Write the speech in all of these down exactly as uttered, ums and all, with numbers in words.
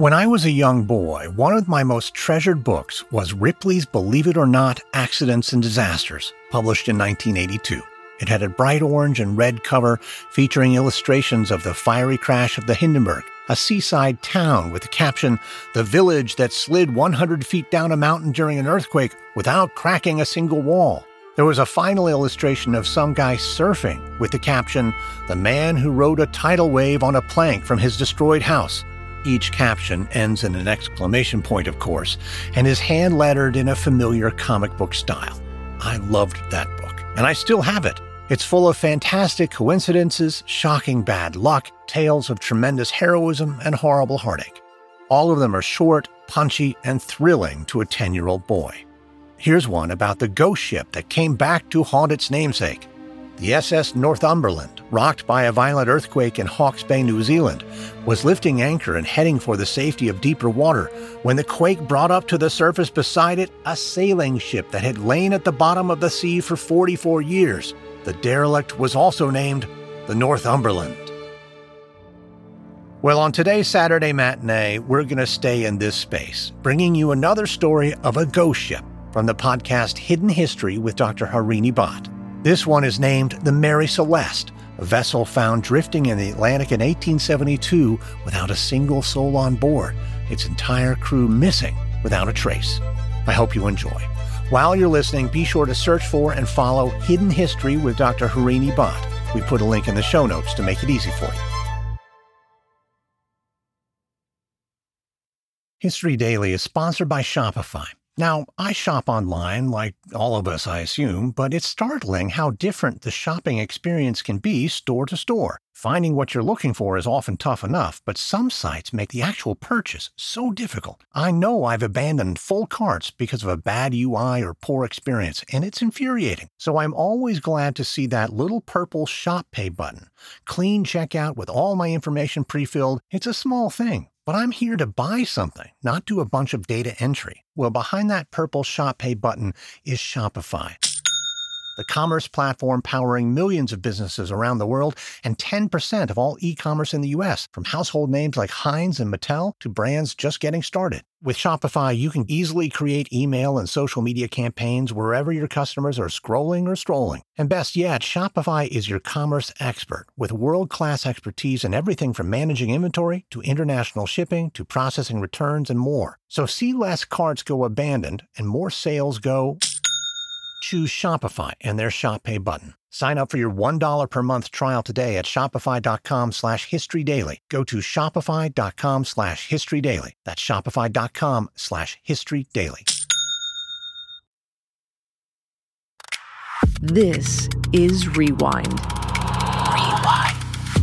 When I was a young boy, one of my most treasured books was Ripley's Believe It or Not, Accidents and Disasters, published in nineteen eighty-two. It had a bright orange and red cover featuring illustrations of the fiery crash of the Hindenburg, a seaside town with the caption, "The village that slid one hundred feet down a mountain during an earthquake without cracking a single wall." There was a final illustration of some guy surfing with the caption, "The man who rode a tidal wave on a plank from his destroyed house." Each caption ends in an exclamation point, of course, and is hand-lettered in a familiar comic book style. I loved that book, and I still have it. It's full of fantastic coincidences, shocking bad luck, tales of tremendous heroism, and horrible heartache. All of them are short, punchy, and thrilling to a ten-year-old boy. Here's one about the ghost ship that came back to haunt its namesake. The S S Northumberland, rocked by a violent earthquake in Hawke's Bay, New Zealand, was lifting anchor and heading for the safety of deeper water when the quake brought up to the surface beside it a sailing ship that had lain at the bottom of the sea for forty-four years. The derelict was also named the Northumberland. Well, on today's Saturday Matinee, we're going to stay in this space, bringing you another story of a ghost ship from the podcast Hidden History with Doctor Harini Bhatt. This one is named the Mary Celeste, a vessel found drifting in the Atlantic in eighteen seventy-two without a single soul on board, its entire crew missing without a trace. I hope you enjoy. While you're listening, be sure to search for and follow Hidden History with Doctor Harini Bhatt. We put a link in the show notes to make it easy for you. History Daily is sponsored by Shopify. Now, I shop online, like all of us, I assume, but it's startling how different the shopping experience can be store to store. Finding what you're looking for is often tough enough, but some sites make the actual purchase so difficult. I know I've abandoned full carts because of a bad U I or poor experience, and it's infuriating. So I'm always glad to see that little purple Shop Pay button. Clean checkout with all my information pre-filled. It's a small thing. But I'm here to buy something, not do a bunch of data entry. Well, behind that purple Shop Pay button is Shopify, the commerce platform powering millions of businesses around the world and ten percent of all e-commerce in the U S, from household names like Heinz and Mattel to brands just getting started. With Shopify, you can easily create email and social media campaigns wherever your customers are scrolling or strolling. And best yet, Shopify is your commerce expert with world-class expertise in everything from managing inventory to international shipping to processing returns and more. So see less carts go abandoned and more sales go... Choose Shopify and their Shop Pay button. Sign up for your one dollar per month trial today at shopify.com slash history daily. Go to shopify.com slash history daily. That's shopify.com slash history daily. This is Rewind. Rewind.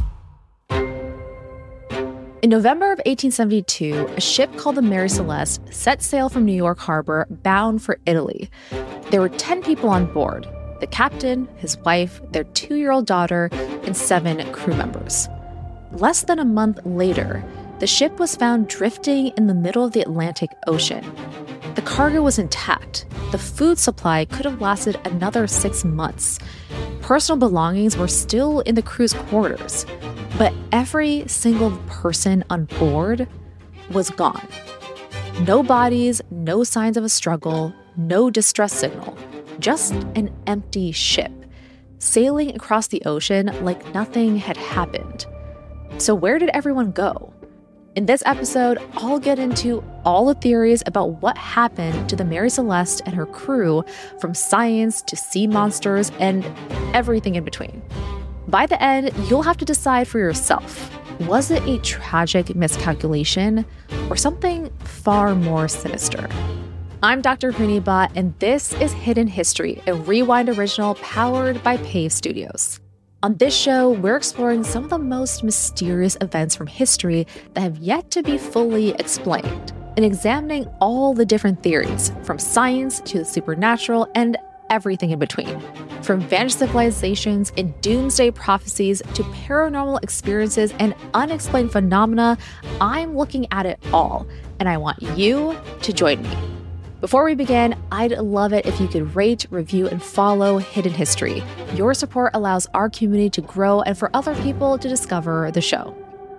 In November of eighteen seventy-two, a ship called the Mary Celeste set sail from New York Harbor bound for Italy. There were ten people on board: the captain, his wife, their two-year-old daughter, and seven crew members. Less than a month later, the ship was found drifting in the middle of the Atlantic Ocean. The cargo was intact. The food supply could have lasted another six months. Personal belongings were still in the crew's quarters, but every single person on board was gone. No bodies, no signs of a struggle, no distress signal, just an empty ship, sailing across the ocean like nothing had happened. So where did everyone go? In this episode, I'll get into all the theories about what happened to the Mary Celeste and her crew, from science to sea monsters and everything in between. By the end, you'll have to decide for yourself. Was it a tragic miscalculation or something far more sinister? I'm Doctor Harini Bhatt, and this is Hidden History, a Rewind original powered by Pave Studios. On this show, we're exploring some of the most mysterious events from history that have yet to be fully explained, and examining all the different theories, from science to the supernatural and everything in between. From vanished civilizations and doomsday prophecies to paranormal experiences and unexplained phenomena, I'm looking at it all, and I want you to join me. Before we begin, I'd love it if you could rate, review, and follow Hidden History. Your support allows our community to grow and for other people to discover the show.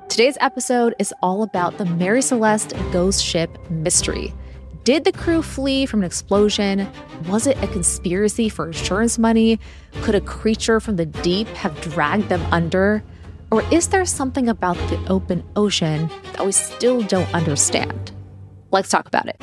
Today's episode is all about the Mary Celeste ghost ship mystery. Did the crew flee from an explosion? Was it a conspiracy for insurance money? Could a creature from the deep have dragged them under? Or is there something about the open ocean that we still don't understand? Let's talk about it.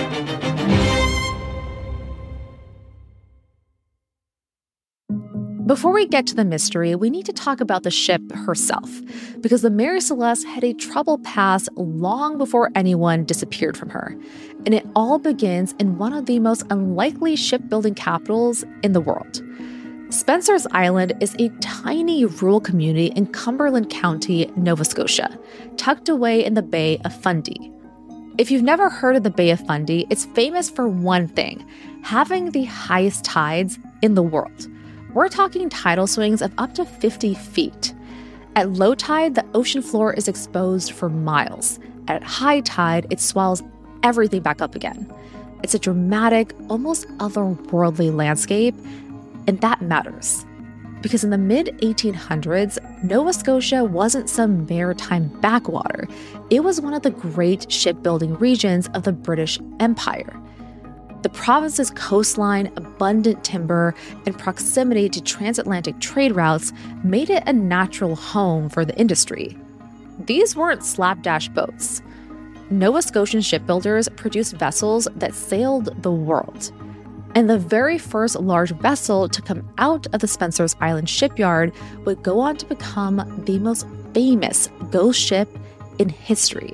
Before we get to the mystery, we need to talk about the ship herself, because the Mary Celeste had a troubled past long before anyone disappeared from her. And it all begins in one of the most unlikely shipbuilding capitals in the world. Spencer's Island is a tiny rural community in Cumberland County, Nova Scotia, tucked away in the Bay of Fundy. If you've never heard of the Bay of Fundy, it's famous for one thing: having the highest tides in the world. We're talking tidal swings of up to fifty feet. At low tide, the ocean floor is exposed for miles. At high tide, it swells everything back up again. It's a dramatic, almost otherworldly landscape, and that matters. Because in the mid eighteen hundreds, Nova Scotia wasn't some maritime backwater. It was one of the great shipbuilding regions of the British Empire. The province's coastline, abundant timber, and proximity to transatlantic trade routes made it a natural home for the industry. These weren't slapdash boats. Nova Scotian shipbuilders produced vessels that sailed the world. And the very first large vessel to come out of the Spencer's Island shipyard would go on to become the most famous ghost ship in history.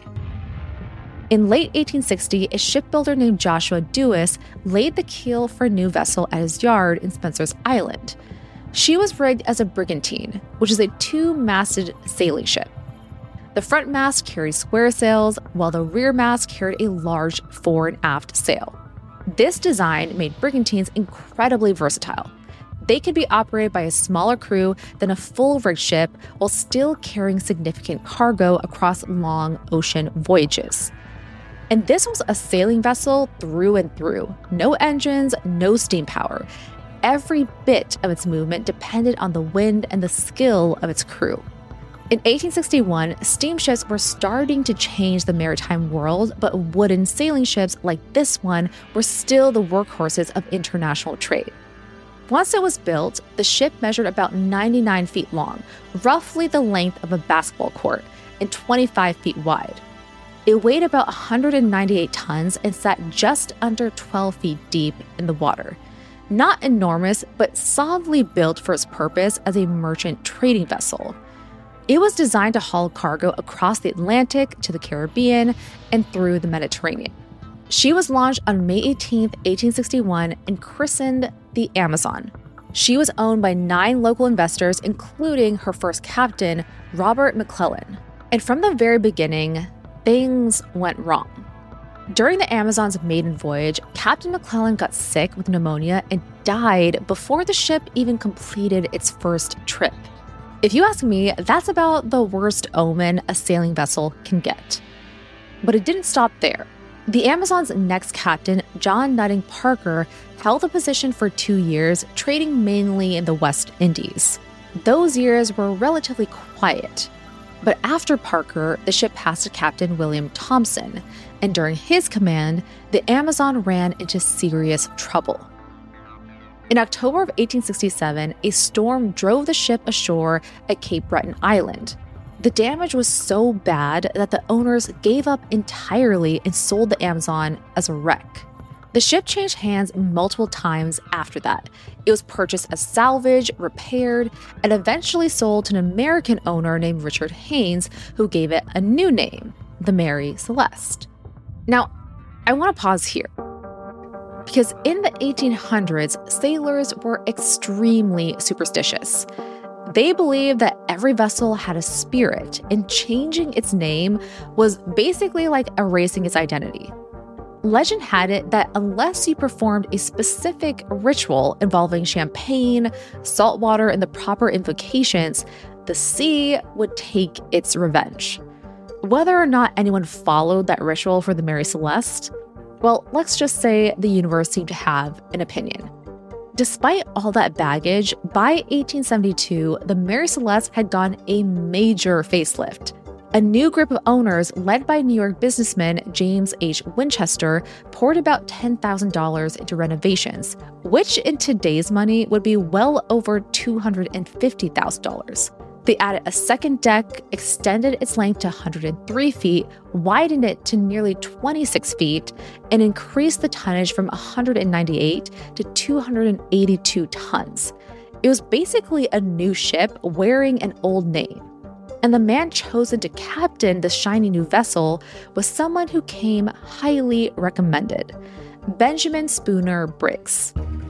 In late eighteen sixty, a shipbuilder named Joshua Dewis laid the keel for a new vessel at his yard in Spencer's Island. She was rigged as a brigantine, which is a two-masted sailing ship. The front mast carried square sails, while the rear mast carried a large fore and aft sail. This design made brigantines incredibly versatile. They could be operated by a smaller crew than a full-rigged ship while still carrying significant cargo across long ocean voyages. And this was a sailing vessel through and through. No engines, no steam power. Every bit of its movement depended on the wind and the skill of its crew. In eighteen sixty-one, steamships were starting to change the maritime world, but wooden sailing ships like this one were still the workhorses of international trade. Once it was built, the ship measured about ninety-nine feet long, roughly the length of a basketball court, and twenty-five feet wide. It weighed about one hundred ninety-eight tons and sat just under twelve feet deep in the water. Not enormous, but solidly built for its purpose as a merchant trading vessel. It was designed to haul cargo across the Atlantic to the Caribbean and through the Mediterranean. She was launched on May eighteenth, eighteen sixty-one, and christened the Amazon. She was owned by nine local investors, including her first captain, Robert McClellan. And from the very beginning, things went wrong. During the Amazon's maiden voyage, Captain McClellan got sick with pneumonia and died before the ship even completed its first trip. If you ask me, that's about the worst omen a sailing vessel can get. But it didn't stop there. The Amazon's next captain, John Nutting Parker, held the position for two years, trading mainly in the West Indies. Those years were relatively quiet. But after Parker, the ship passed to Captain William Thompson, and during his command, the Amazon ran into serious trouble. In October of eighteen sixty-seven, a storm drove the ship ashore at Cape Breton Island. The damage was so bad that the owners gave up entirely and sold the Amazon as a wreck. The ship changed hands multiple times after that. It was purchased as salvage, repaired, and eventually sold to an American owner named Richard Haynes, who gave it a new name, the Mary Celeste. Now, I want to pause here, because in the eighteen hundreds, sailors were extremely superstitious. They believed that every vessel had a spirit, and changing its name was basically like erasing its identity. Legend had it that unless you performed a specific ritual involving champagne, salt water, and the proper invocations, the sea would take its revenge. Whether or not anyone followed that ritual for the Mary Celeste, well, let's just say the universe seemed to have an opinion. Despite all that baggage, by eighteen seventy-two, the Mary Celeste had gotten a major facelift. A new group of owners, led by New York businessman James H. Winchester, poured about ten thousand dollars into renovations, which in today's money would be well over two hundred fifty thousand dollars. They added a second deck, extended its length to one hundred three feet, widened it to nearly twenty-six feet, and increased the tonnage from one hundred ninety-eight to two hundred eighty-two tons. It was basically a new ship wearing an old name. And the man chosen to captain the shiny new vessel was someone who came highly recommended, Benjamin Spooner Briggs.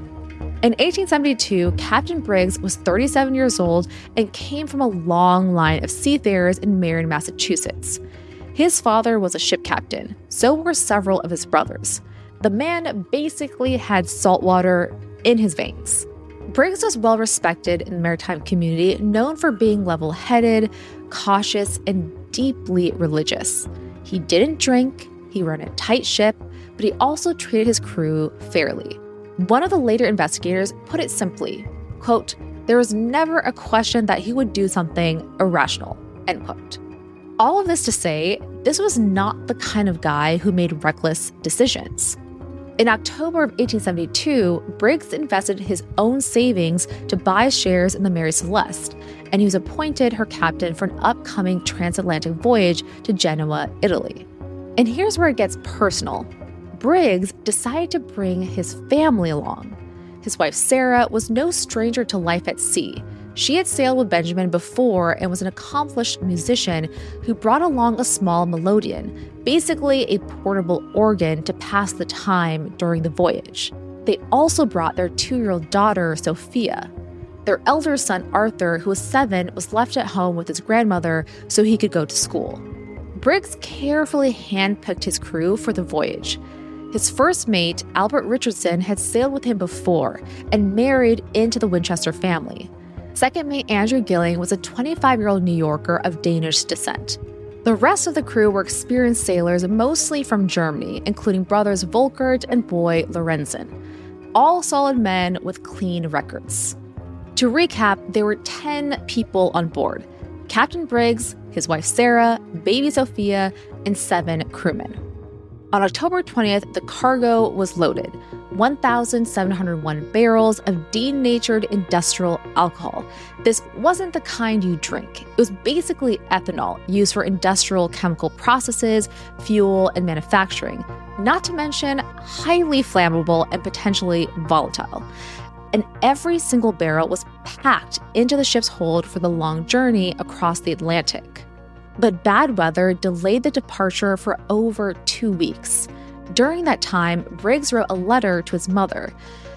In eighteen seventy-two, Captain Briggs was thirty-seven years old and came from a long line of seafarers in Marion, Massachusetts. His father was a ship captain, so were several of his brothers. The man basically had saltwater in his veins. Briggs was well respected in the maritime community, known for being level-headed, cautious, and deeply religious. He didn't drink, he ran a tight ship, but he also treated his crew fairly. One of the later investigators put it simply, quote, "There was never a question that he would do something irrational," end quote. All of this to say, this was not the kind of guy who made reckless decisions. In October of eighteen seventy-two, Briggs invested his own savings to buy shares in the Mary Celeste, and he was appointed her captain for an upcoming transatlantic voyage to Genoa, Italy. And here's where it gets personal. Briggs decided to bring his family along. His wife Sarah was no stranger to life at sea. She had sailed with Benjamin before and was an accomplished musician who brought along a small melodeon, basically a portable organ to pass the time during the voyage. They also brought their two-year-old daughter, Sophia. Their elder son, Arthur, who was seven, was left at home with his grandmother so he could go to school. Briggs carefully handpicked his crew for the voyage. His first mate, Albert Richardson, had sailed with him before and married into the Winchester family. Second mate Andrew Gilling was a twenty-five-year-old New Yorker of Danish descent. The rest of the crew were experienced sailors, mostly from Germany, including brothers Volkert and boy Lorenzen. All solid men with clean records. To recap, there were ten people on board: Captain Briggs, his wife Sarah, baby Sophia, and seven crewmen. On October twentieth, the cargo was loaded, one thousand seven hundred one barrels of denatured industrial alcohol. This wasn't the kind you drink. It was basically ethanol used for industrial chemical processes, fuel, and manufacturing, not to mention highly flammable and potentially volatile. And every single barrel was packed into the ship's hold for the long journey across the Atlantic. But bad weather delayed the departure for over two weeks. During that time, Briggs wrote a letter to his mother.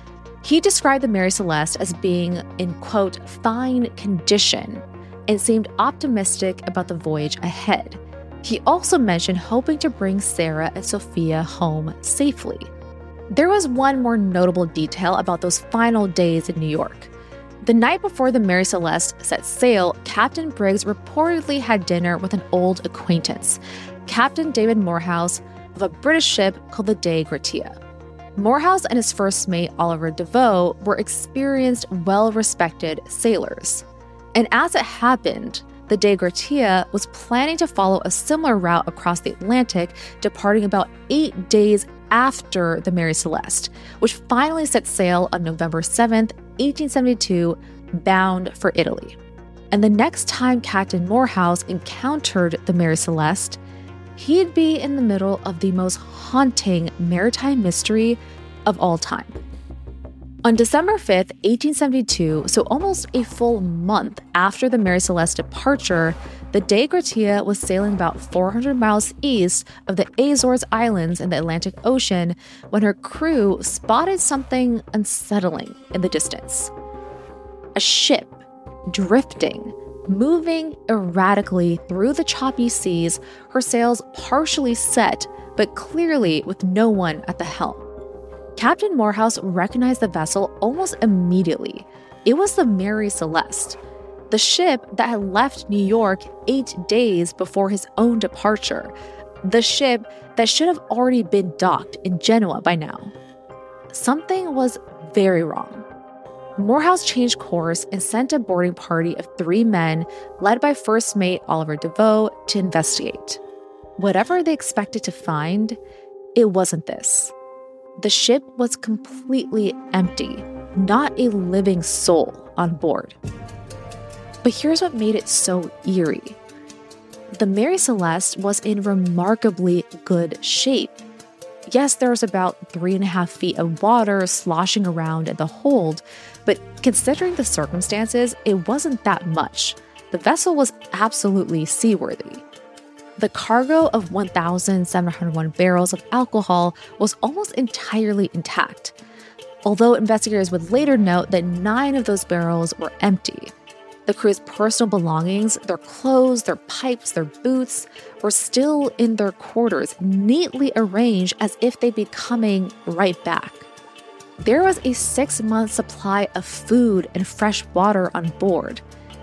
He described the Mary Celeste as being in, quote, fine condition, and seemed optimistic about the voyage ahead. He also mentioned hoping to bring Sarah and Sophia home safely. There was one more notable detail about those final days in New York. The night before the Mary Celeste set sail, Captain Briggs reportedly had dinner with an old acquaintance, Captain David Morehouse, of a British ship called the Dei Gratia. Morehouse and his first mate, Oliver Devoe, were experienced, well-respected sailors. And as it happened, the Dei Gratia was planning to follow a similar route across the Atlantic, departing about eight days after the Mary Celeste, which finally set sail on November seventh, eighteen seventy-two, bound for Italy. And the next time Captain Morehouse encountered the Mary Celeste, he'd be in the middle of the most haunting maritime mystery of all time. On December fifth, eighteen seventy-two, so almost a full month after the Mary Celeste's departure, the Dei Gratia was sailing about four hundred miles east of the Azores Islands in the Atlantic Ocean when her crew spotted something unsettling in the distance. A ship drifting, moving erratically through the choppy seas, her sails partially set, but clearly with no one at the helm. Captain Morehouse recognized the vessel almost immediately. It was the Mary Celeste, the ship that had left New York eight days before his own departure, the ship that should have already been docked in Genoa by now. Something was very wrong. Morehouse changed course and sent a boarding party of three men, led by First Mate Oliver DeVoe, to investigate. Whatever they expected to find, it wasn't this. The ship was completely empty, not a living soul on board. But here's what made it so eerie. The Mary Celeste was in remarkably good shape. Yes, there was about three and a half feet of water sloshing around in the hold, but considering the circumstances, it wasn't that much. The vessel was absolutely seaworthy. The cargo of one thousand seven hundred one barrels of alcohol was almost entirely intact, although investigators would later note that nine of those barrels were empty. The crew's personal belongings, their clothes, their pipes, their boots, were still in their quarters, neatly arranged as if they'd be coming right back. There was a six-month supply of food and fresh water on board.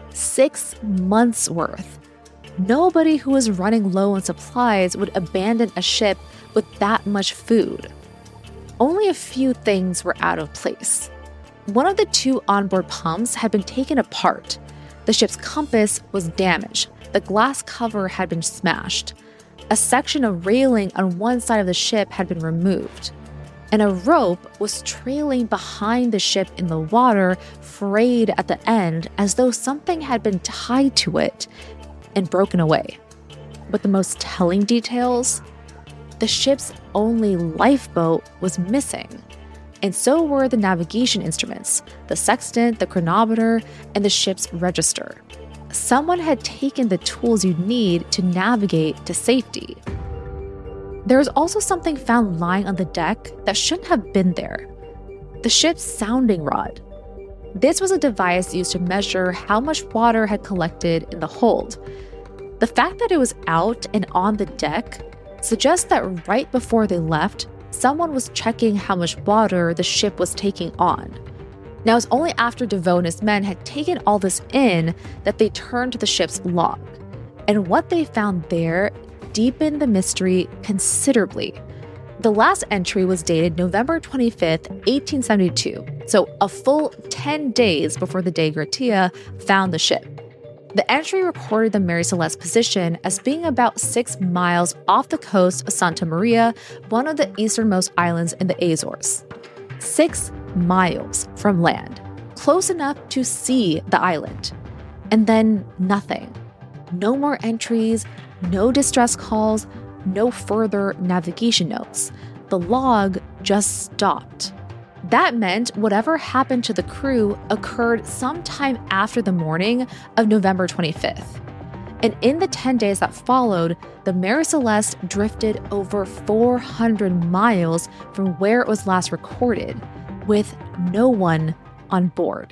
Six months' worth. Nobody who was running low on supplies would abandon a ship with that much food. Only a few things were out of place. One of the two onboard pumps had been taken apart. The ship's compass was damaged. The glass cover had been smashed. A section of railing on one side of the ship had been removed. And a rope was trailing behind the ship in the water, frayed at the end as though something had been tied to it and broken away. But the most telling details? The ship's only lifeboat was missing. And so were the navigation instruments, the sextant, the chronometer, and the ship's register. Someone had taken the tools you'd need to navigate to safety. There was also something found lying on the deck that shouldn't have been there. The ship's sounding rod. This was a device used to measure how much water had collected in the hold. The fact that it was out and on the deck suggests that right before they left, someone was checking how much water the ship was taking on. Now, it was only after DeVoe and his men had taken all this in that they turned to the ship's log. And what they found there deepened the mystery considerably. The last entry was dated November twenty-fifth, eighteen seventy-two, so a full ten days before the Dei Gratia found the ship. The entry recorded the Mary Celeste's position as being about six miles off the coast of Santa Maria, one of the easternmost islands in the Azores. Six miles from land, close enough to see the island. And then nothing. No more entries, no distress calls, no further navigation notes. The log just stopped. That meant whatever happened to the crew occurred sometime after the morning of November twenty-fifth. And in the ten days that followed, the Mary Celeste drifted over four hundred miles from where it was last recorded, with no one on board.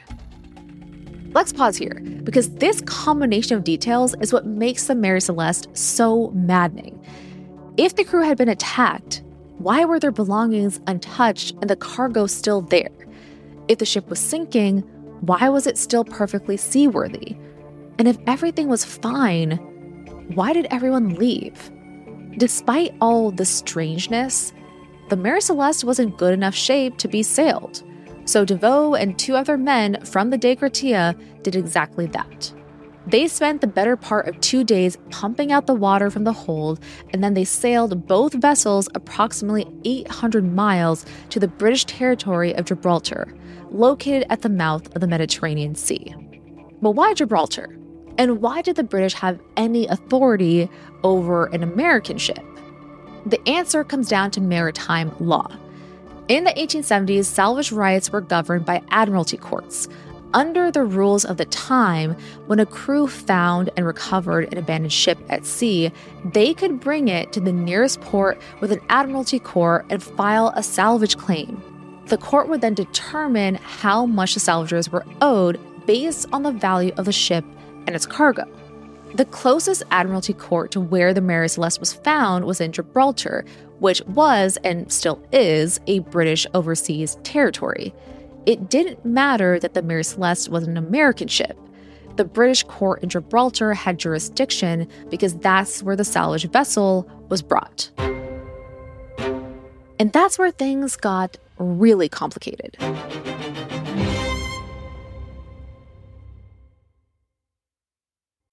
Let's pause here, because this combination of details is what makes the Mary Celeste so maddening. If the crew had been attacked, why were their belongings untouched and the cargo still there? If the ship was sinking, why was it still perfectly seaworthy? And if everything was fine, why did everyone leave? Despite all the strangeness, the Mary Celeste was in good enough shape to be sailed. So DeVoe and two other men from the Dei Gratia did exactly that. They spent the better part of two days pumping out the water from the hold, and then they sailed both vessels approximately eight hundred miles to the British territory of Gibraltar, located at the mouth of the Mediterranean Sea. But why Gibraltar? And why did the British have any authority over an American ship? The answer comes down to maritime law. In the eighteen seventies, salvage rights were governed by admiralty courts. Under the rules of the time, when a crew found and recovered an abandoned ship at sea, they could bring it to the nearest port with an admiralty court and file a salvage claim. The court would then determine how much the salvagers were owed based on the value of the ship and its cargo. The closest admiralty court to where the Mary Celeste was found was in Gibraltar, which was, and still is, a British overseas territory. It didn't matter that the Mary Celeste was an American ship. The British court in Gibraltar had jurisdiction because that's where the salvage vessel was brought. And that's where things got really complicated.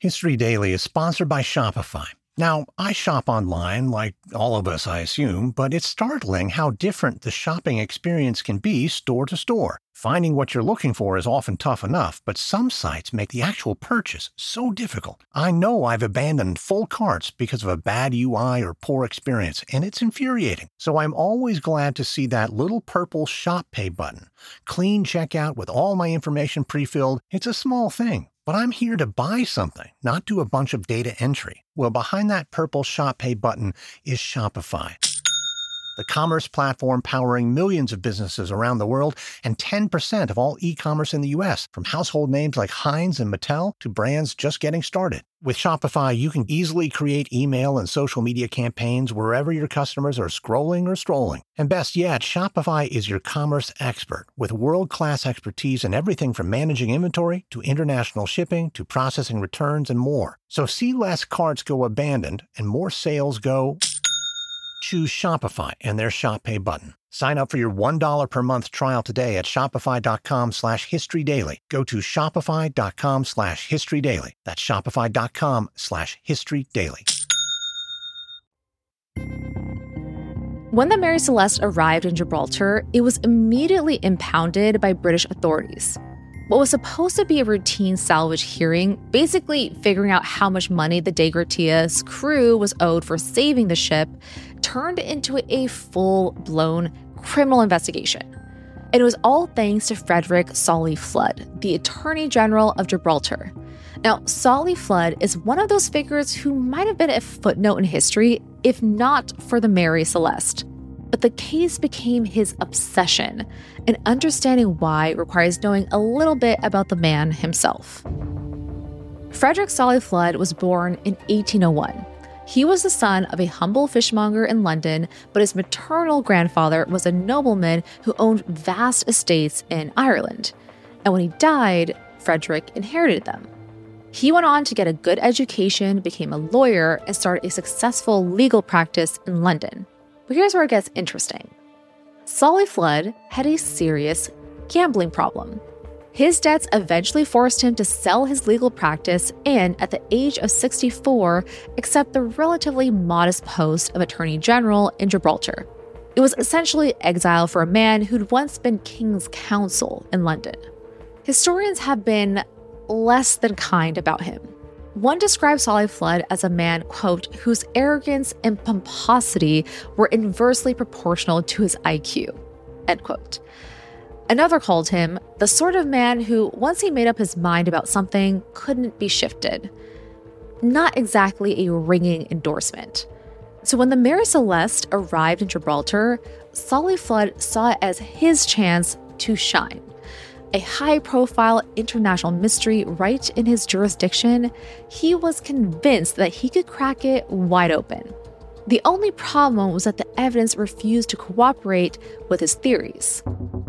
History Daily is sponsored by Shopify. Now, I shop online, like all of us, I assume, but it's startling how different the shopping experience can be store to store. Finding what you're looking for is often tough enough, but some sites make the actual purchase so difficult. I know I've abandoned full carts because of a bad U I or poor experience, and it's infuriating. So I'm always glad to see that little purple Shop Pay button. Clean checkout with all my information pre-filled. It's a small thing. But I'm here to buy something, not do a bunch of data entry. Well, behind that purple Shop Pay button is Shopify, the commerce platform powering millions of businesses around the world and ten percent of all e-commerce in the U S, from household names like Heinz and Mattel to brands just getting started. With Shopify, you can easily create email and social media campaigns wherever your customers are scrolling or strolling. And best yet, Shopify is your commerce expert with world-class expertise in everything from managing inventory to international shipping to processing returns and more. So see less carts go abandoned and more sales go... Choose Shopify and their Shop Pay button. Sign up for your one dollar per month trial today at shopify.com slash history daily. Go to shopify.com slash history daily. That's shopify.com slash history daily. When the Mary Celeste arrived in Gibraltar, it was immediately impounded by British authorities. What was supposed to be a routine salvage hearing, basically figuring out how much money the Dei Grazia's crew was owed for saving the ship, turned into a full-blown criminal investigation. And it was all thanks to Frederick Solly Flood, the Attorney General of Gibraltar. Now, Solly Flood is one of those figures who might have been a footnote in history, if not for the Mary Celeste. But the case became his obsession, and understanding why requires knowing a little bit about the man himself. Frederick Solly Flood was born in eighteen oh one. He was the son of a humble fishmonger in London, but his maternal grandfather was a nobleman who owned vast estates in Ireland. And when he died, Frederick inherited them. He went on to get a good education, became a lawyer, and started a successful legal practice in London. But here's where it gets interesting. Solly Flood had a serious gambling problem. His debts eventually forced him to sell his legal practice and, at the age of sixty-four, accept the relatively modest post of Attorney General in Gibraltar. It was essentially exile for a man who'd once been King's Counsel in London. Historians have been less than kind about him. One describes Solly Flood as a man, quote, whose arrogance and pomposity were inversely proportional to his I Q, end quote. Another called him the sort of man who, once he made up his mind about something, couldn't be shifted. Not exactly a ringing endorsement. So when the Mary Celeste arrived in Gibraltar, Solly Flood saw it as his chance to shine. A high-profile international mystery right in his jurisdiction, he was convinced that he could crack it wide open. The only problem was that the evidence refused to cooperate with his theories.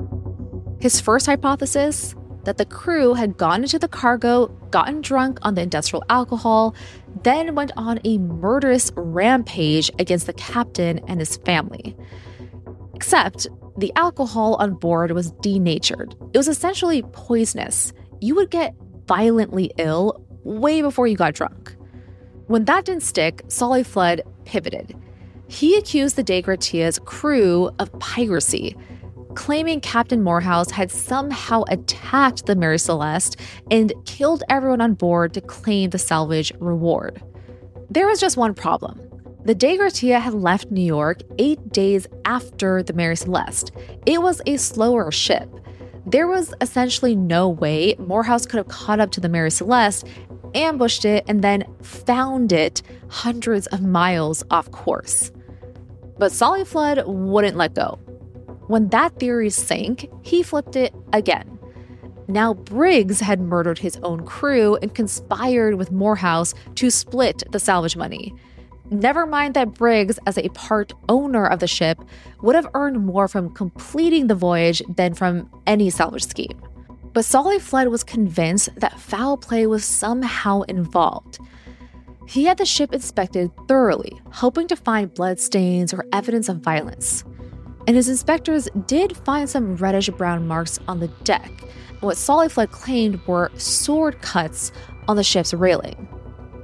His first hypothesis, that the crew had gone into the cargo, gotten drunk on the industrial alcohol, then went on a murderous rampage against the captain and his family. Except, the alcohol on board was denatured. It was essentially poisonous. You would get violently ill way before you got drunk. When that didn't stick, Solly Flood pivoted. He accused the Dei Grazia's crew of piracy, claiming Captain Morehouse had somehow attacked the Mary Celeste and killed everyone on board to claim the salvage reward. There was just one problem. The Dei Grazia had left New York eight days after the Mary Celeste. It was a slower ship. There was essentially no way Morehouse could have caught up to the Mary Celeste, ambushed it, and then found it hundreds of miles off course. But Solly Flood wouldn't let go. When that theory sank, he flipped it again. Now Briggs had murdered his own crew and conspired with Morehouse to split the salvage money. Never mind that Briggs, as a part owner of the ship, would have earned more from completing the voyage than from any salvage scheme. But Solly Flood was convinced that foul play was somehow involved. He had the ship inspected thoroughly, hoping to find bloodstains or evidence of violence. And his inspectors did find some reddish-brown marks on the deck, and what Solly Flood claimed were sword cuts on the ship's railing.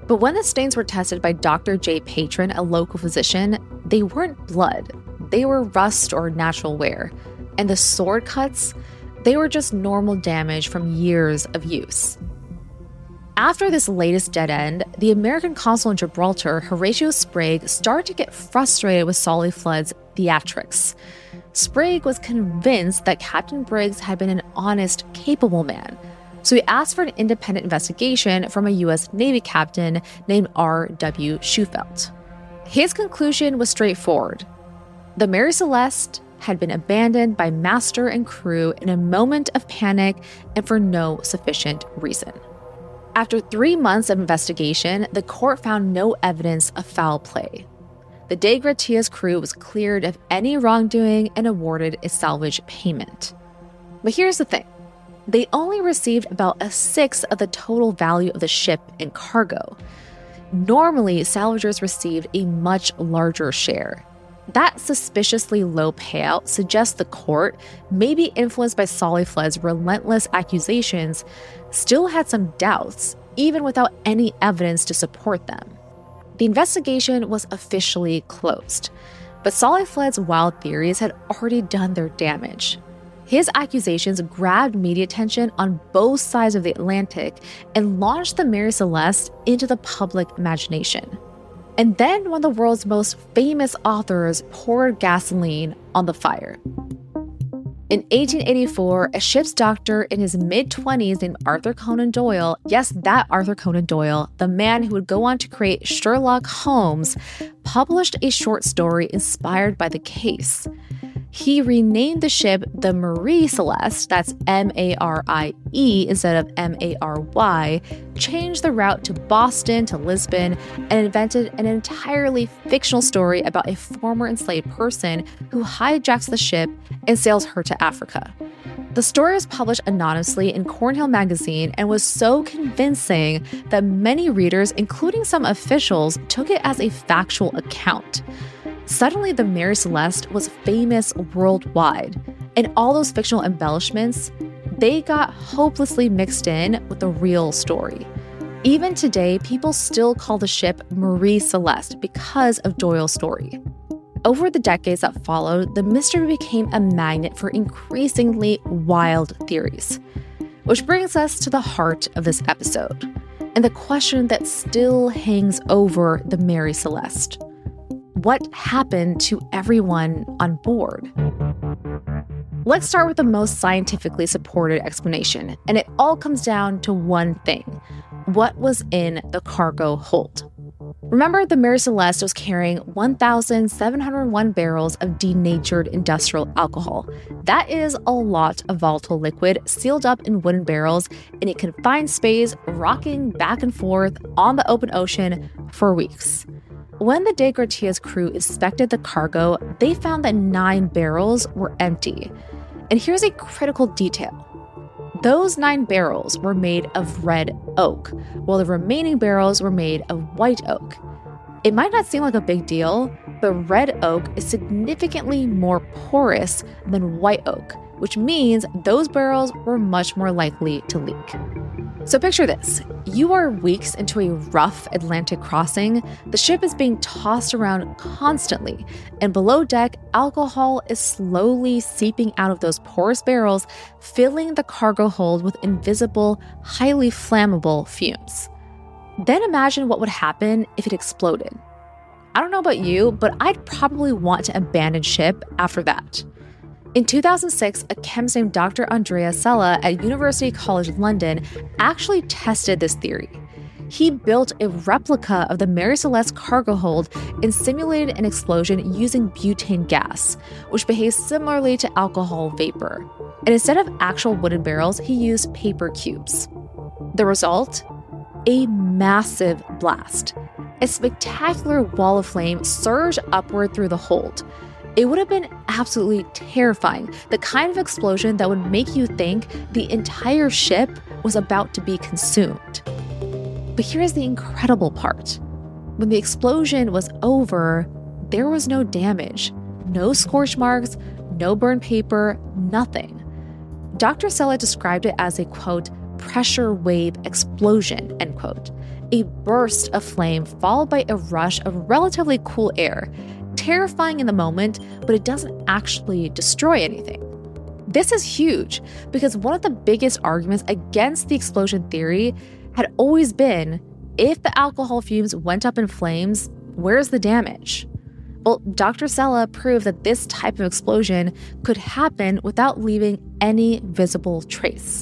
But when the stains were tested by Doctor J. Patron, a local physician, they weren't blood. They were rust or natural wear. And the sword cuts, they were just normal damage from years of use. After this latest dead end, the American consul in Gibraltar, Horatio Sprague, started to get frustrated with Solly Flood's theatrics. Sprague was convinced that Captain Briggs had been an honest, capable man, so he asked for an independent investigation from a U S Navy captain named R W Shufelt. His conclusion was straightforward. The Mary Celeste had been abandoned by master and crew in a moment of panic and for no sufficient reason. After three months of investigation, the court found no evidence of foul play. The Dei Gratia's crew was cleared of any wrongdoing and awarded a salvage payment. But here's the thing. They only received about a sixth of the total value of the ship and cargo. Normally, salvagers received a much larger share. That suspiciously low payout suggests the court, maybe influenced by Solly Flood's relentless accusations, still had some doubts, even without any evidence to support them. The investigation was officially closed, but Solly Flood's wild theories had already done their damage. His accusations grabbed media attention on both sides of the Atlantic and launched the Mary Celeste into the public imagination. And then one of the world's most famous authors poured gasoline on the fire. In eighteen eighty-four, a ship's doctor in his mid-twenties named Arthur Conan Doyle, yes, that Arthur Conan Doyle, the man who would go on to create Sherlock Holmes, published a short story inspired by the case. He renamed the ship the Marie Celeste, that's M A R I E instead of M A R Y, changed the route to Boston to Lisbon, and invented an entirely fictional story about a former enslaved person who hijacks the ship and sails her to Africa. The story was published anonymously in Cornhill magazine and was so convincing that many readers, including some officials, took it as a factual account. Suddenly, the Mary Celeste was famous worldwide, and all those fictional embellishments, they got hopelessly mixed in with the real story. Even today, people still call the ship Marie Celeste because of Doyle's story. Over the decades that followed, the mystery became a magnet for increasingly wild theories. Which brings us to the heart of this episode, and the question that still hangs over the Mary Celeste. What happened to everyone on board? Let's start with the most scientifically supported explanation, and it all comes down to one thing. What was in the cargo hold? Remember, the Mary Celeste was carrying one thousand seven hundred one barrels of denatured industrial alcohol. That is a lot of volatile liquid sealed up in wooden barrels in a confined space, rocking back and forth on the open ocean for weeks. When the Dei Gratia's crew inspected the cargo, they found that nine barrels were empty. And here's a critical detail. Those nine barrels were made of red oak, while the remaining barrels were made of white oak. It might not seem like a big deal, but red oak is significantly more porous than white oak, which means those barrels were much more likely to leak. So picture this. You are weeks into a rough Atlantic crossing. The ship is being tossed around constantly, and below deck, alcohol is slowly seeping out of those porous barrels, filling the cargo hold with invisible, highly flammable fumes. Then imagine what would happen if it exploded. I don't know about you, but I'd probably want to abandon ship after that. In two thousand six, a chemist named Doctor Andrea Sella at University College London actually tested this theory. He built a replica of the Mary Celeste cargo hold and simulated an explosion using butane gas, which behaves similarly to alcohol vapor. And instead of actual wooden barrels, he used paper cubes. The result? A massive blast. A spectacular wall of flame surged upward through the hold. It would have been absolutely terrifying, the kind of explosion that would make you think the entire ship was about to be consumed. But here's the incredible part. When the explosion was over, there was no damage, no scorch marks, no burned paper, nothing. Doctor Sella described it as a, quote, pressure wave explosion, end quote. A burst of flame followed by a rush of relatively cool air, terrifying in the moment, but it doesn't actually destroy anything. This is huge because one of the biggest arguments against the explosion theory had always been, if the alcohol fumes went up in flames, where's the damage? Well, Doctor Cella proved that this type of explosion could happen without leaving any visible trace.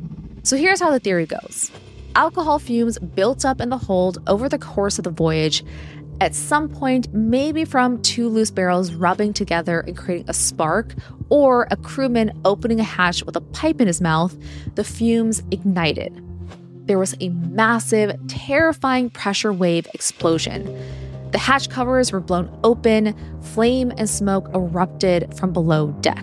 So here's how the theory goes. Alcohol fumes built up in the hold over the course of the voyage. At some point, maybe from two loose barrels rubbing together and creating a spark, or a crewman opening a hatch with a pipe in his mouth, the fumes ignited. There was a massive, terrifying pressure wave explosion. The hatch covers were blown open, flame and smoke erupted from below deck.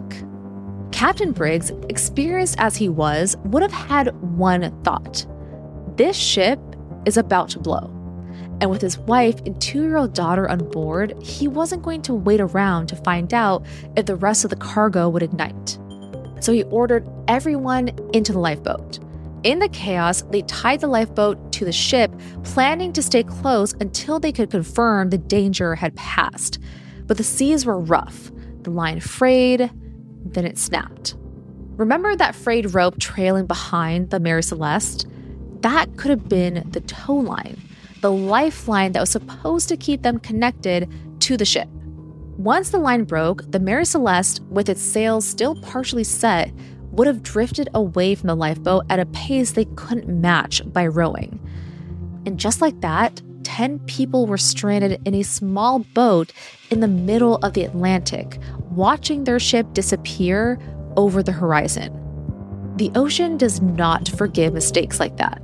Captain Briggs, experienced as he was, would have had one thought. This ship is about to blow. And with his wife and two-year-old daughter on board, he wasn't going to wait around to find out if the rest of the cargo would ignite. So he ordered everyone into the lifeboat. In the chaos, they tied the lifeboat to the ship, planning to stay close until they could confirm the danger had passed. But the seas were rough. The line frayed, then it snapped. Remember that frayed rope trailing behind the Mary Celeste? That could have been the tow line, the lifeline that was supposed to keep them connected to the ship. Once the line broke, the Mary Celeste, with its sails still partially set, would have drifted away from the lifeboat at a pace they couldn't match by rowing. And just like that, ten people were stranded in a small boat in the middle of the Atlantic, watching their ship disappear over the horizon. The ocean does not forgive mistakes like that.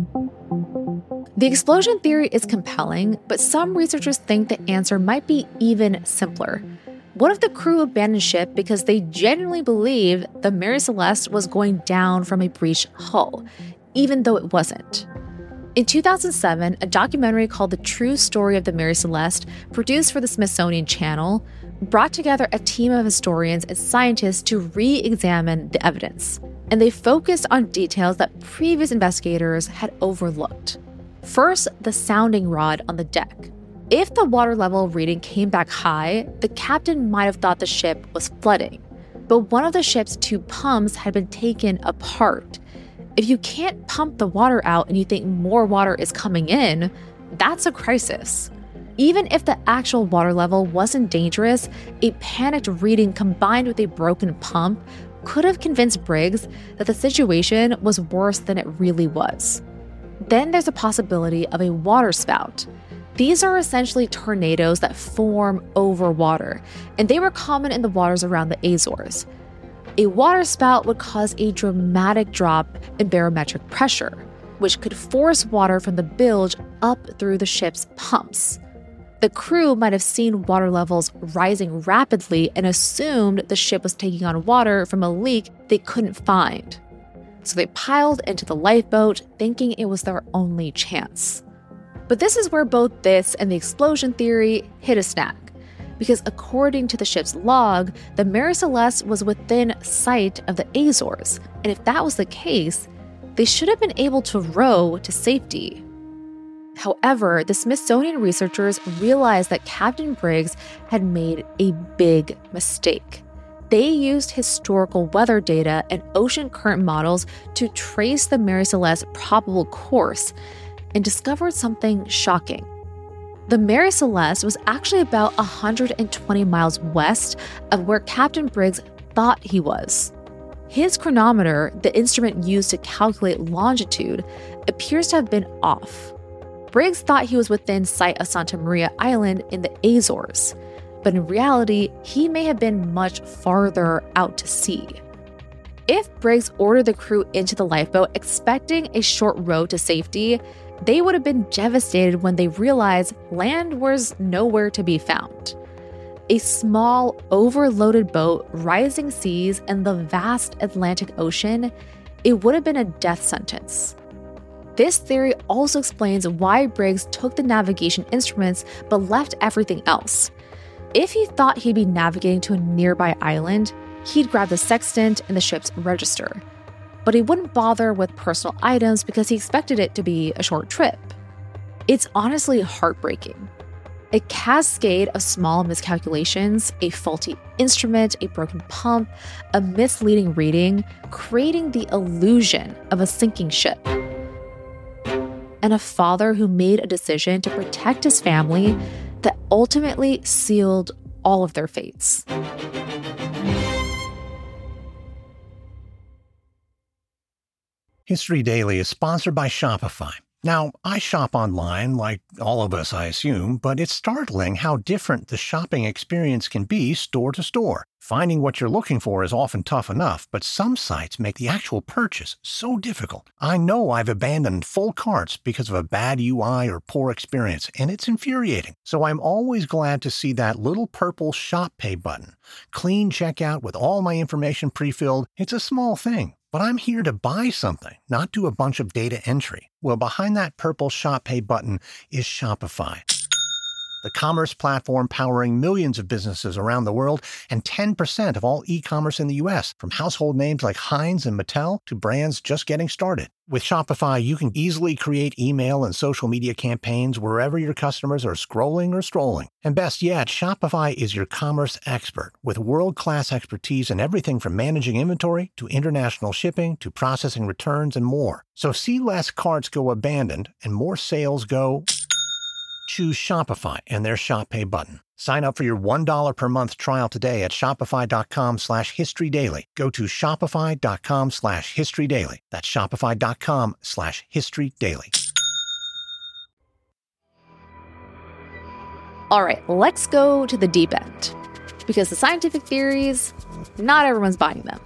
The explosion theory is compelling, but some researchers think the answer might be even simpler. What if the crew abandoned ship because they genuinely believed the Mary Celeste was going down from a breached hull, even though it wasn't? In two thousand seven, a documentary called The True Story of the Mary Celeste, produced for the Smithsonian Channel, brought together a team of historians and scientists to re-examine the evidence. And they focused on details that previous investigators had overlooked. First, the sounding rod on the deck. If the water level reading came back high, the captain might have thought the ship was flooding. But one of the ship's two pumps had been taken apart. If you can't pump the water out and you think more water is coming in, that's a crisis. Even if the actual water level wasn't dangerous, a panicked reading combined with a broken pump could have convinced Briggs that the situation was worse than it really was. Then there's a possibility of a water spout. These are essentially tornadoes that form over water, and they were common in the waters around the Azores. A water spout would cause a dramatic drop in barometric pressure, which could force water from the bilge up through the ship's pumps. The crew might have seen water levels rising rapidly and assumed the ship was taking on water from a leak they couldn't find. So they piled into the lifeboat, thinking it was their only chance. But this is where both this and the explosion theory hit a snag, because according to the ship's log, the Mary Celeste was within sight of the Azores, and if that was the case, they should have been able to row to safety. However, the Smithsonian researchers realized that Captain Briggs had made a big mistake. They used historical weather data and ocean current models to trace the Mary Celeste's probable course and discovered something shocking. The Mary Celeste was actually about one hundred twenty miles west of where Captain Briggs thought he was. His chronometer, the instrument used to calculate longitude, appears to have been off. Briggs thought he was within sight of Santa Maria Island in the Azores, but in reality, he may have been much farther out to sea. If Briggs ordered the crew into the lifeboat expecting a short row to safety, they would have been devastated when they realized land was nowhere to be found. A small, overloaded boat, rising seas, and the vast Atlantic Ocean, it would have been a death sentence. This theory also explains why Briggs took the navigation instruments but left everything else. If he thought he'd be navigating to a nearby island, he'd grab the sextant and the ship's register. but he wouldn't bother with personal items because he expected it to be a short trip. It's honestly heartbreaking. A cascade of small miscalculations, a faulty instrument, a broken pump, a misleading reading, creating the illusion of a sinking ship. And a father who made a decision to protect his family that ultimately sealed all of their fates. History Daily is sponsored by Shopify. Now, I shop online, like all of us, I assume, but it's startling how different the shopping experience can be store to store. Finding what you're looking for is often tough enough, but some sites make the actual purchase so difficult. I know I've abandoned full carts because of a bad U I or poor experience, and it's infuriating. So I'm always glad to see that little purple Shop Pay button. Clean checkout with all my information pre-filled. It's a small thing. But I'm here to buy something, not do a bunch of data entry. Well, behind that purple Shop Pay button is Shopify, the commerce platform powering millions of businesses around the world and ten percent of all e-commerce in the U S, from household names like Heinz and Mattel to brands just getting started. With Shopify, you can easily create email and social media campaigns wherever your customers are scrolling or strolling. And best yet, Shopify is your commerce expert with world-class expertise in everything from managing inventory to international shipping to processing returns and more. So see less carts go abandoned and more sales go... Choose Shopify and their Shop Pay button. Sign up for your one dollar per month trial today at shopify.com slash history daily. Go to shopify.com slash history daily. That's shopify.com slash history daily. All right, let's go to the deep end. Because the scientific theories, not everyone's buying them.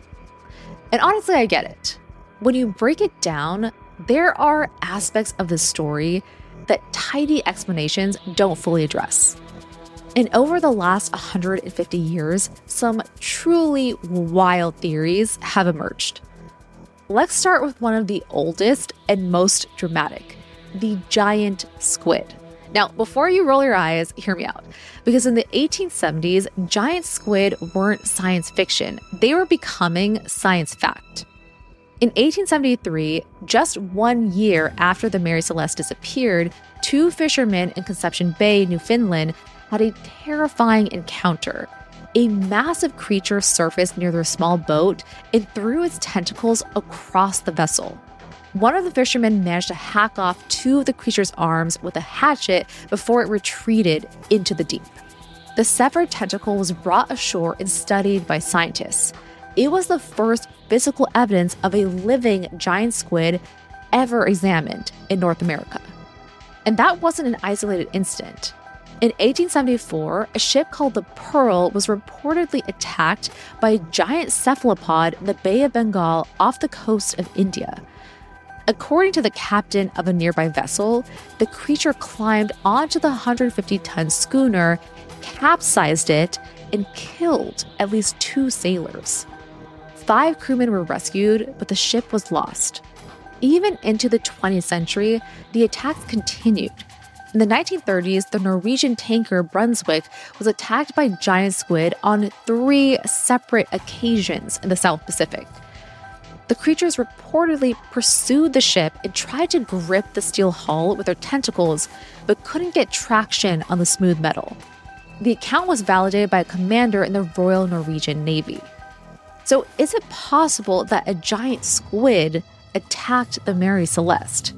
And honestly, I get it. When you break it down, there are aspects of the story that tidy explanations don't fully address. And over the last one hundred fifty years, some truly wild theories have emerged. Let's start with one of the oldest and most dramatic, the giant squid. Now, before you roll your eyes, hear me out. Because in the eighteen seventies, giant squid weren't science fiction. They were becoming science fact. In eighteen seventy-three, just one year after the Mary Celeste disappeared, two fishermen in Conception Bay, Newfoundland, had a terrifying encounter. A massive creature surfaced near their small boat and threw its tentacles across the vessel. One of the fishermen managed to hack off two of the creature's arms with a hatchet before it retreated into the deep. The severed tentacle was brought ashore and studied by scientists. It was the first physical evidence of a living giant squid ever examined in North America. And that wasn't an isolated incident. In eighteen seventy-four, a ship called the Pearl was reportedly attacked by a giant cephalopod in the Bay of Bengal off the coast of India. According to the captain of a nearby vessel, the creature climbed onto the one hundred fifty ton schooner, capsized it, and killed at least two sailors. Five crewmen were rescued, but the ship was lost. Even into the twentieth century, the attacks continued. In the nineteen thirties, the Norwegian tanker Brunswick was attacked by giant squid on three separate occasions in the South Pacific. The creatures reportedly pursued the ship and tried to grip the steel hull with their tentacles, but couldn't get traction on the smooth metal. The account was validated by a commander in the Royal Norwegian Navy. So is it possible that a giant squid attacked the Mary Celeste?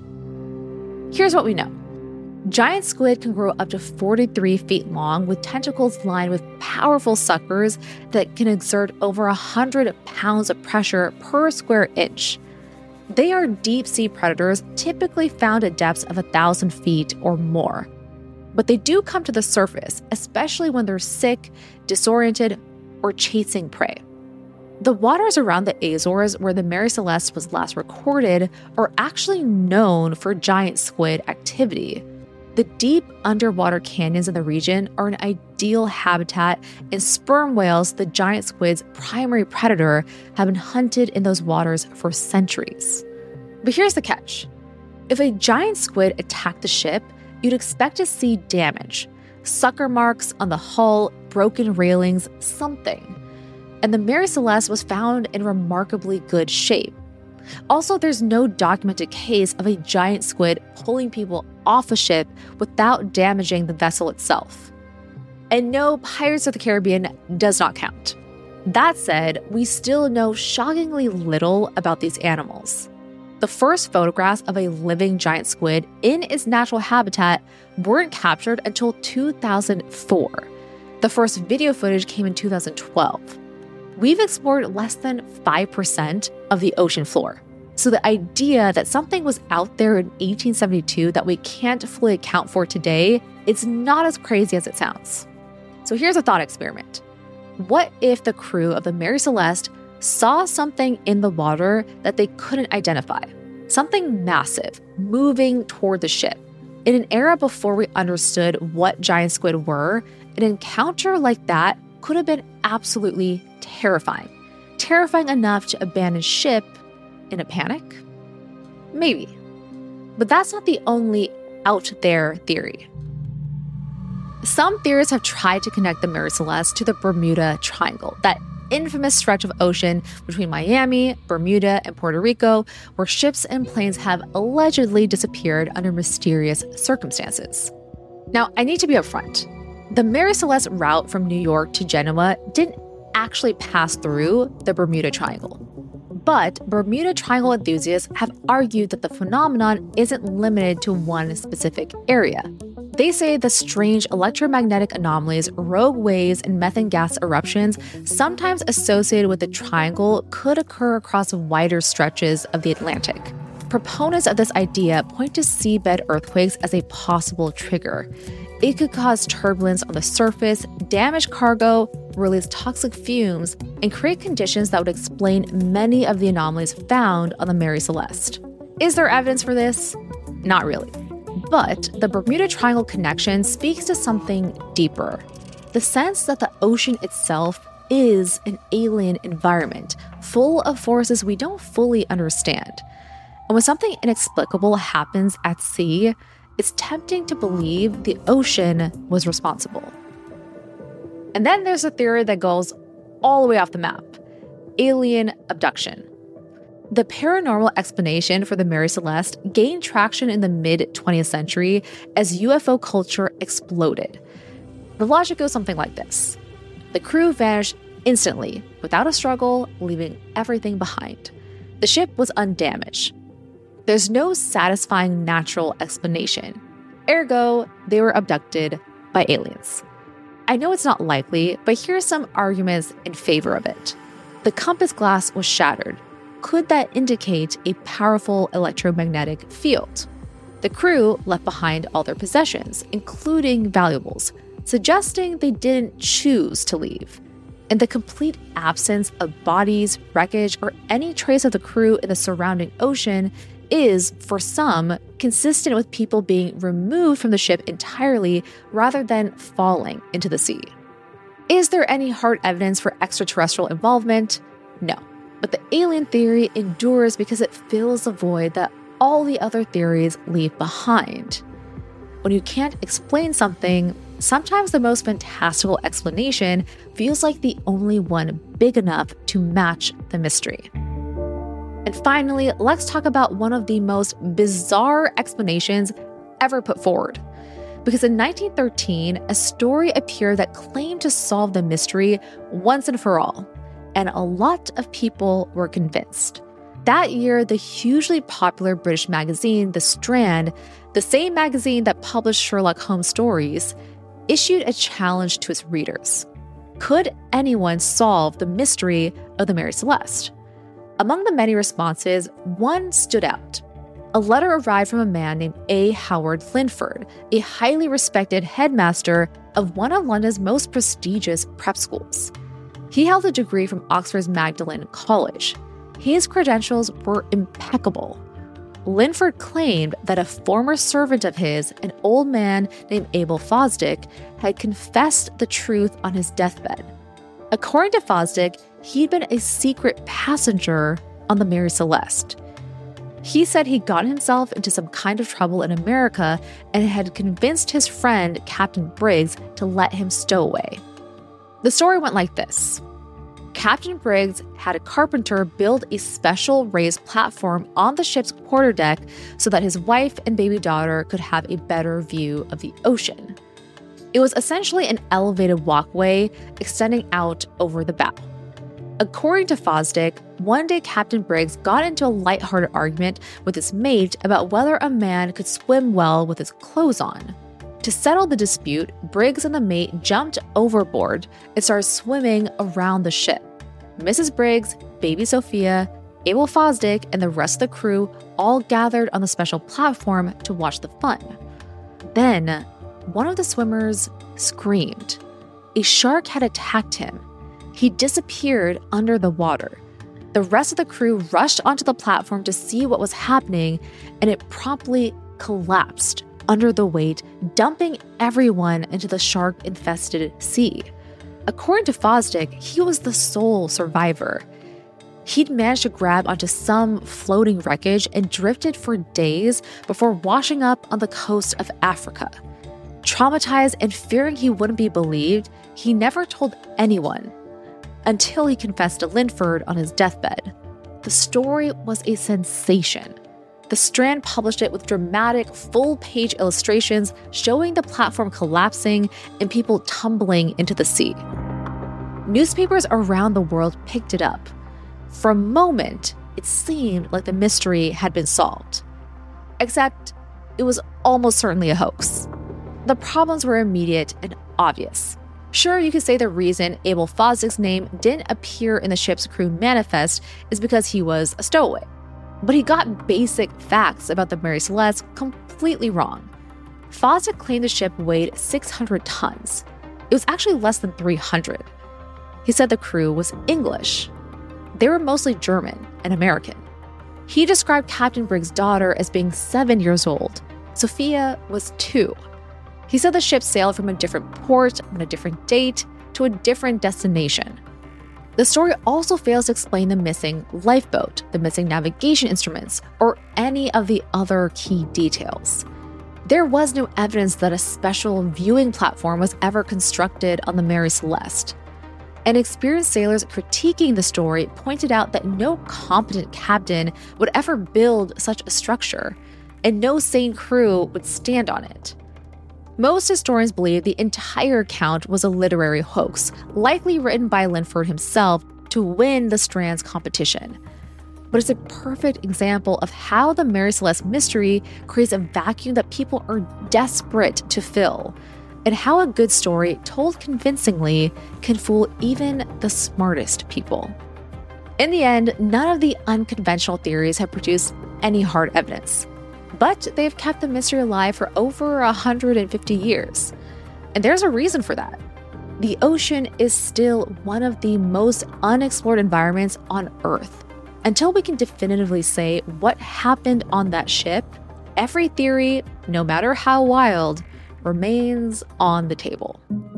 Here's what we know. Giant squid can grow up to forty-three feet long with tentacles lined with powerful suckers that can exert over one hundred pounds of pressure per square inch. They are deep-sea predators typically found at depths of one thousand feet or more. But they do come to the surface, especially when they're sick, disoriented, or chasing prey. The waters around the Azores where the Mary Celeste was last recorded are actually known for giant squid activity. The deep underwater canyons in the region are an ideal habitat, and sperm whales, the giant squid's primary predator, have been hunted in those waters for centuries. But here's the catch. If a giant squid attacked the ship, you'd expect to see damage. Sucker marks on the hull, broken railings, something. And the Mary Celeste was found in remarkably good shape. Also, there's no documented case of a giant squid pulling people off a ship without damaging the vessel itself. And no, Pirates of the Caribbean does not count. That said, we still know shockingly little about these animals. The first photographs of a living giant squid in its natural habitat weren't captured until two thousand four. The first video footage came in two thousand twelve. We've explored less than five percent of the ocean floor. So the idea that something was out there in eighteen seventy-two that we can't fully account for today, it's not as crazy as it sounds. So here's a thought experiment. What if the crew of the Mary Celeste saw something in the water that they couldn't identify? Something massive, moving toward the ship. In an era before we understood what giant squid were, an encounter like that could have been absolutely terrifying. Terrifying enough to abandon ship in a panic? Maybe. But that's not the only out there theory. Some theorists have tried to connect the Mary Celeste to the Bermuda Triangle, that infamous stretch of ocean between Miami, Bermuda, and Puerto Rico, where ships and planes have allegedly disappeared under mysterious circumstances. Now, I need to be upfront. The Mary Celeste route from New York to Genoa didn't actually pass through the Bermuda Triangle. But Bermuda Triangle enthusiasts have argued that the phenomenon isn't limited to one specific area. They say the strange electromagnetic anomalies, rogue waves, and methane gas eruptions sometimes associated with the triangle could occur across wider stretches of the Atlantic. Proponents of this idea point to seabed earthquakes as a possible trigger. It could cause turbulence on the surface, damage cargo, release toxic fumes, and create conditions that would explain many of the anomalies found on the Mary Celeste. Is there evidence for this? Not really. But the Bermuda Triangle connection speaks to something deeper. The sense that the ocean itself is an alien environment, full of forces we don't fully understand. And when something inexplicable happens at sea, it's tempting to believe the ocean was responsible. And then there's a theory that goes all the way off the map: alien abduction. The paranormal explanation for the Mary Celeste gained traction in the mid-twentieth century as U F O culture exploded. The logic goes something like this. The crew vanished instantly, without a struggle, leaving everything behind. The ship was undamaged. There's no satisfying natural explanation. Ergo, they were abducted by aliens. I know it's not likely, but here's some arguments in favor of it. The compass glass was shattered. Could that indicate a powerful electromagnetic field? The crew left behind all their possessions, including valuables, suggesting they didn't choose to leave. And the complete absence of bodies, wreckage, or any trace of the crew in the surrounding ocean is, for some, consistent with people being removed from the ship entirely rather than falling into the sea. Is there any hard evidence for extraterrestrial involvement? No. But the alien theory endures because it fills the void that all the other theories leave behind. When you can't explain something, sometimes the most fantastical explanation feels like the only one big enough to match the mystery. And finally, let's talk about one of the most bizarre explanations ever put forward. Because in nineteen thirteen, a story appeared that claimed to solve the mystery once and for all. And a lot of people were convinced. That year, the hugely popular British magazine, The Strand, the same magazine that published Sherlock Holmes stories, issued a challenge to its readers. Could anyone solve the mystery of the Mary Celeste? Among the many responses, one stood out. A letter arrived from a man named A. Howard Linford, a highly respected headmaster of one of London's most prestigious prep schools. He held a degree from Oxford's Magdalen College. His credentials were impeccable. Linford claimed that a former servant of his, an old man named Abel Fosdick, had confessed the truth on his deathbed. According to Fosdick, he'd been a secret passenger on the Mary Celeste. He said he'd gotten himself into some kind of trouble in America and had convinced his friend, Captain Briggs, to let him stow away. The story went like this. Captain Briggs had a carpenter build a special raised platform on the ship's quarterdeck so that his wife and baby daughter could have a better view of the ocean. It was essentially an elevated walkway extending out over the bow. According to Fosdick, one day Captain Briggs got into a lighthearted argument with his mate about whether a man could swim well with his clothes on. To settle the dispute, Briggs and the mate jumped overboard and started swimming around the ship. Missus Briggs, baby Sophia, Abel Fosdick, and the rest of the crew all gathered on the special platform to watch the fun. Then, one of the swimmers screamed. A shark had attacked him. He disappeared under the water. The rest of the crew rushed onto the platform to see what was happening, and it promptly collapsed under the weight, dumping everyone into the shark-infested sea. According to Fosdick, he was the sole survivor. He'd managed to grab onto some floating wreckage and drifted for days before washing up on the coast of Africa. Traumatized and fearing he wouldn't be believed, he never told anyone until he confessed to Linford on his deathbed. The story was a sensation. The Strand published it with dramatic, full-page illustrations showing the platform collapsing and people tumbling into the sea. Newspapers around the world picked it up. For a moment, it seemed like the mystery had been solved. Except, it was almost certainly a hoax. The problems were immediate and obvious. Sure, you could say the reason Abel Fosdick's name didn't appear in the ship's crew manifest is because he was a stowaway. But he got basic facts about the Mary Celeste completely wrong. Fosdick claimed the ship weighed six hundred tons. It was actually less than three hundred. He said the crew was English. They were mostly German and American. He described Captain Briggs' daughter as being seven years old. Sophia was two. He said the ship sailed from a different port on a different date to a different destination. The story also fails to explain the missing lifeboat, the missing navigation instruments, or any of the other key details. There was no evidence that a special viewing platform was ever constructed on the Mary Celeste. And experienced sailors critiquing the story pointed out that no competent captain would ever build such a structure, and no sane crew would stand on it. Most historians believe the entire account was a literary hoax, likely written by Linford himself to win the Strand's competition. But it's a perfect example of how the Mary Celeste mystery creates a vacuum that people are desperate to fill, and how a good story told convincingly can fool even the smartest people. In the end, none of the unconventional theories have produced any hard evidence. But they've kept the mystery alive for over one hundred fifty years. And there's a reason for that. The ocean is still one of the most unexplored environments on Earth. Until we can definitively say what happened on that ship, every theory, no matter how wild, remains on the table.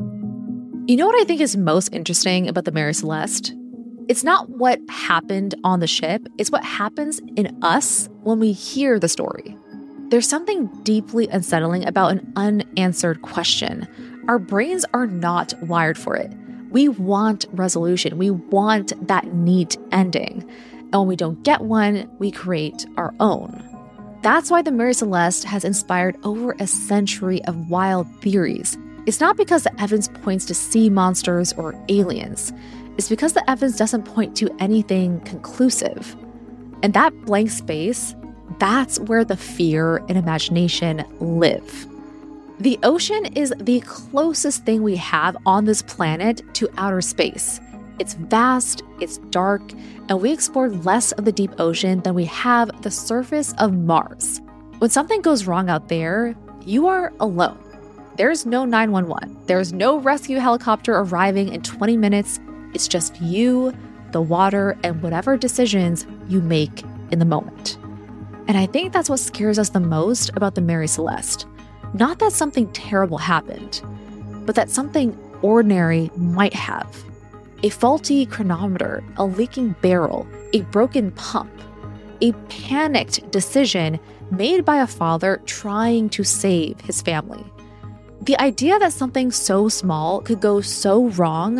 You know what I think is most interesting about the Mary Celeste? It's not what happened on the ship, it's what happens in us when we hear the story. There's something deeply unsettling about an unanswered question. Our brains are not wired for it. We want resolution. We want that neat ending. And when we don't get one, we create our own. That's why the Mary Celeste has inspired over a century of wild theories. It's not because the evidence points to sea monsters or aliens. It's because the evidence doesn't point to anything conclusive. And that blank space, that's where the fear and imagination live. The ocean is the closest thing we have on this planet to outer space. It's vast, it's dark, and we explore less of the deep ocean than we have the surface of Mars. When something goes wrong out there, you are alone. There's no nine one one. There's no rescue helicopter arriving in twenty minutes. It's just you, the water, and whatever decisions you make in the moment. And I think that's what scares us the most about the Mary Celeste. Not that something terrible happened, but that something ordinary might have. A faulty chronometer, a leaking barrel, a broken pump, a panicked decision made by a father trying to save his family. The idea that something so small could go so wrong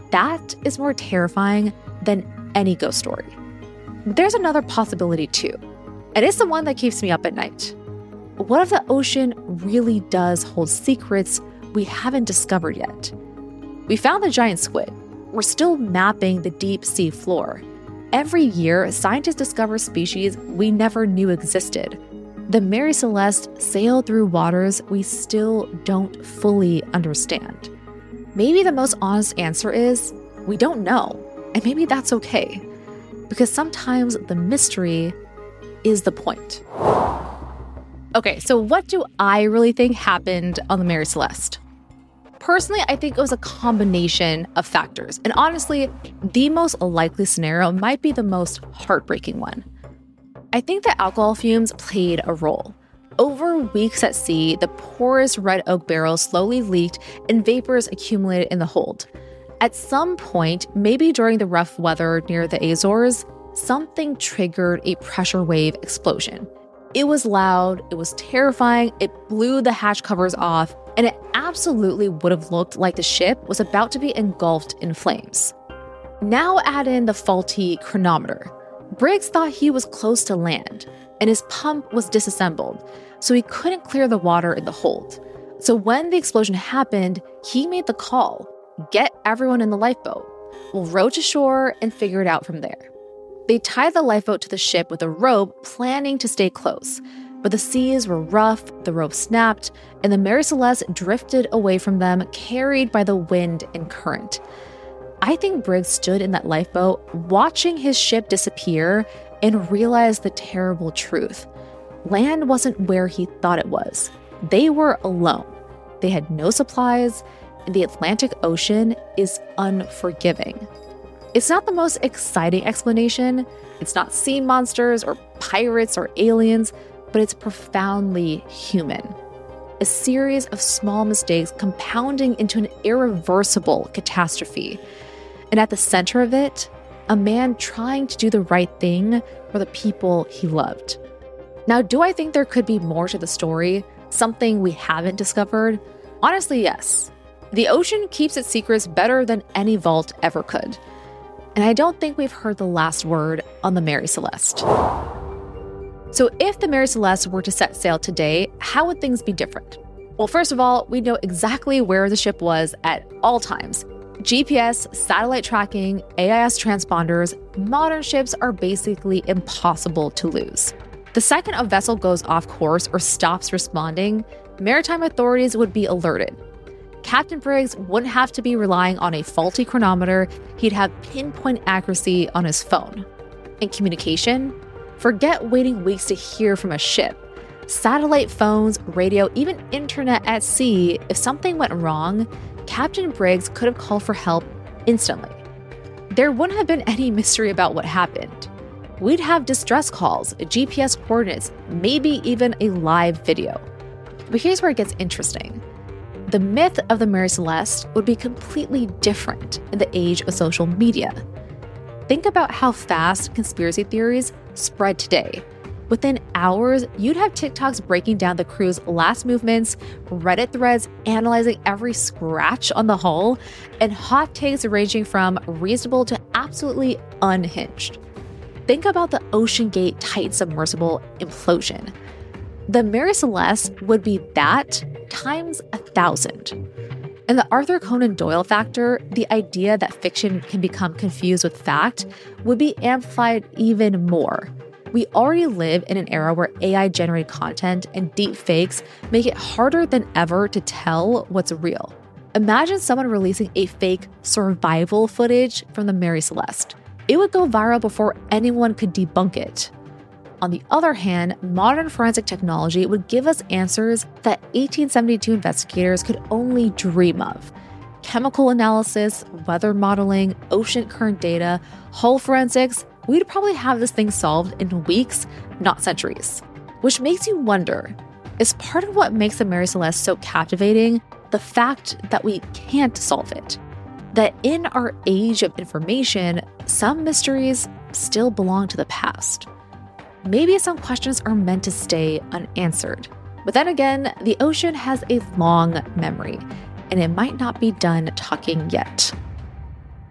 that is more terrifying than any ghost story. There's another possibility too, and it's the one that keeps me up at night. What if the ocean really does hold secrets we haven't discovered yet? We found the giant squid. We're still mapping the deep sea floor. Every year, scientists discover species we never knew existed. The Mary Celeste sailed through waters we still don't fully understand. Maybe the most honest answer is, we don't know, and maybe that's okay, because sometimes the mystery is the point. Okay, so what do I really think happened on the Mary Celeste? Personally, I think it was a combination of factors. And honestly, the most likely scenario might be the most heartbreaking one. I think that alcohol fumes played a role. Over weeks at sea, the porous red oak barrel slowly leaked and vapors accumulated in the hold. At some point, maybe during the rough weather near the Azores, something triggered a pressure wave explosion. It was loud, it was terrifying, it blew the hatch covers off, and it absolutely would have looked like the ship was about to be engulfed in flames. Now add in the faulty chronometer. Briggs thought he was close to land, and his pump was disassembled, so he couldn't clear the water in the hold. So when the explosion happened, he made the call, get everyone in the lifeboat. We'll row to shore and figure it out from there. They tied the lifeboat to the ship with a rope, planning to stay close. But the seas were rough, the rope snapped, and the Mary Celeste drifted away from them, carried by the wind and current. I think Briggs stood in that lifeboat, watching his ship disappear, and realized the terrible truth. Land wasn't where he thought it was. They were alone. They had no supplies, and the Atlantic Ocean is unforgiving. It's not the most exciting explanation. It's not sea monsters or pirates or aliens, but it's profoundly human. A series of small mistakes compounding into an irreversible catastrophe. And at the center of it, a man trying to do the right thing for the people he loved. Now, do I think there could be more to the story? Something we haven't discovered? Honestly, yes. The ocean keeps its secrets better than any vault ever could. And I don't think we've heard the last word on the Mary Celeste. So if the Mary Celeste were to set sail today, how would things be different? Well, first of all, we know exactly where the ship was at all times. G P S, satellite tracking, A I S transponders, modern ships are basically impossible to lose. The second a vessel goes off course or stops responding, maritime authorities would be alerted. Captain Briggs wouldn't have to be relying on a faulty chronometer, he'd have pinpoint accuracy on his phone. In communication, forget waiting weeks to hear from a ship. Satellite phones, radio, even internet at sea, if something went wrong, Captain Briggs could have called for help instantly. There wouldn't have been any mystery about what happened. We'd have distress calls, G P S coordinates, maybe even a live video. But here's where it gets interesting. The myth of the Mary Celeste would be completely different in the age of social media. Think about how fast conspiracy theories spread today. Within hours, you'd have TikToks breaking down the crew's last movements, Reddit threads analyzing every scratch on the hull, and hot takes ranging from reasonable to absolutely unhinged. Think about the OceanGate Titan submersible implosion. The Mary Celeste would be that times a thousand. And the Arthur Conan Doyle factor, the idea that fiction can become confused with fact, would be amplified even more. We already live in an era where A I-generated content and deep fakes make it harder than ever to tell what's real. Imagine someone releasing a fake survival footage from the Mary Celeste. It would go viral before anyone could debunk it. On the other hand, modern forensic technology would give us answers that eighteen seventy-two investigators could only dream of. Chemical analysis, weather modeling, ocean current data, hull forensics, we'd probably have this thing solved in weeks, not centuries. Which makes you wonder, is part of what makes the Mary Celeste so captivating the fact that we can't solve it? That in our age of information, some mysteries still belong to the past. Maybe some questions are meant to stay unanswered. But then again, the ocean has a long memory, and it might not be done talking yet.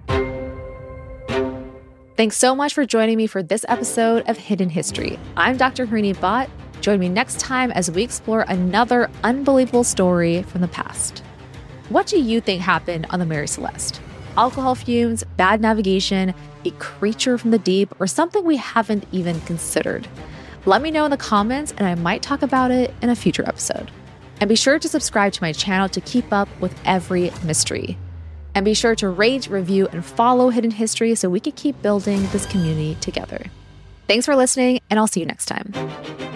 Thanks so much for joining me for this episode of Hidden History. I'm Doctor Harini Bhatt. Join me next time as we explore another unbelievable story from the past. What do you think happened on the Mary Celeste? Alcohol fumes, bad navigation, a creature from the deep, or something we haven't even considered? Let me know in the comments and I might talk about it in a future episode. And be sure to subscribe to my channel to keep up with every mystery. And be sure to rate, review, and follow Hidden History so we can keep building this community together. Thanks for listening, and I'll see you next time.